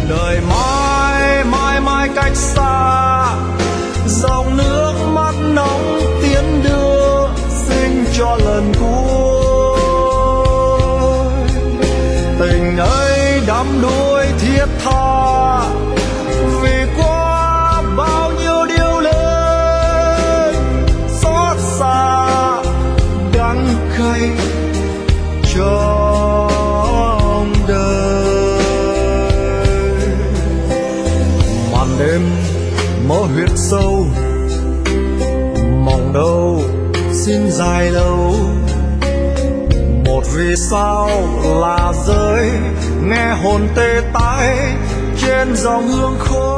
đời mãi mãi mãi cách xa, dòng nước mắt nóng tiến đưa xin cho lần cuối. Tình ấy đắm đuối thiết tha vì qua bao nhiêu điều lớn, xót xa đắng cay trong đời. Màn đêm mơ huyệt sâu, mong đâu xin dài lâu. Một vì sao là rơi nghe hồn tê tái trên dòng hương khói.